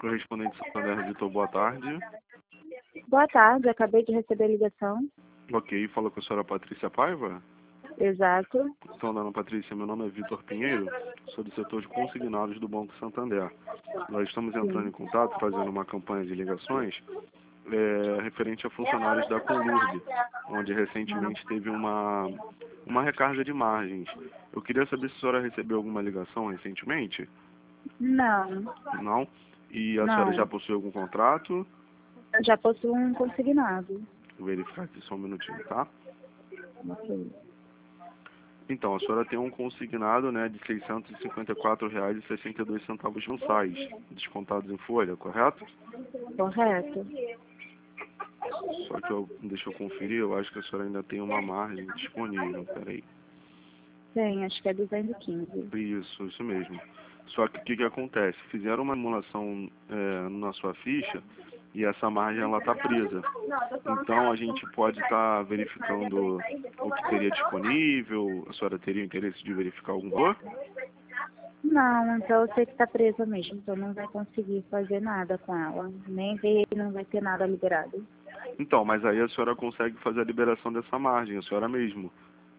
Correspondente Santander Vitor, boa tarde. Boa tarde, acabei de receber a ligação. Ok, fala com a senhora Patrícia Paiva? Exato. Então, dona Patrícia, meu nome é Vitor Pinheiro, sou do setor de consignados do Banco Santander. Nós estamos entrando em contato, fazendo uma campanha de ligações referente a funcionários da Conlurb, onde recentemente teve uma recarga de margens. Eu queria saber se a senhora recebeu alguma ligação recentemente? Não, Não? E a senhora já não. possui algum contrato? Eu já possuo um consignado. Vou verificar aqui só um minutinho, tá? Ok. Então, a senhora tem um consignado, né, de R$ 654,62 mensais, descontados em folha, correto? Correto. Só que deixa eu conferir, eu acho que a senhora ainda tem uma margem disponível, peraí. Tem, acho que é 215. Isso mesmo. Só que o que acontece? Fizeram uma emulação na sua ficha e essa margem ela está presa. Então a gente pode estar verificando o que teria disponível. A senhora teria interesse de verificar algum valor? Não, então eu sei que está presa mesmo, então não vai conseguir fazer nada com ela. Nem ver, não vai ter nada liberado. Então, mas aí a senhora consegue fazer a liberação dessa margem, a senhora mesmo.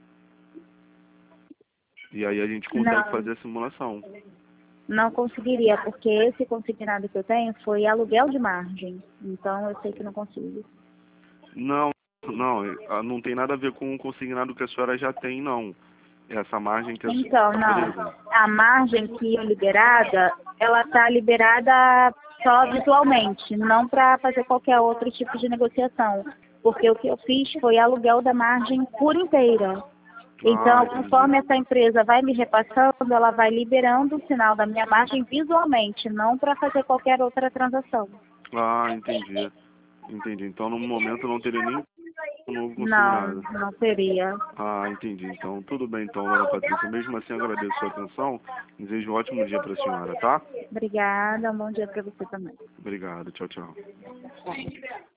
E aí a gente consegue fazer a simulação. Não conseguiria, porque esse consignado que eu tenho foi aluguel de margem. Então eu sei que não consigo. Não, não tem nada a ver com o consignado que a senhora já tem, não. Essa margem que a senhora Então, não. A margem que é liberada, ela está liberada só visualmente, não para fazer qualquer outro tipo de negociação. Porque o que eu fiz foi aluguel da margem por inteira. Então, conforme essa empresa vai me repassando, ela vai liberando o sinal da minha margem visualmente, não para fazer qualquer outra transação. Ah, entendi. Entendi. Então, no momento, não teria nem um novo Não, consignado. não seria. Ah, entendi. Então, tudo bem, então, dona Patrícia. Mesmo assim, agradeço a sua atenção. Desejo um ótimo dia para a senhora, tá? Obrigada, um bom dia para você também. Obrigado. Tchau, tchau.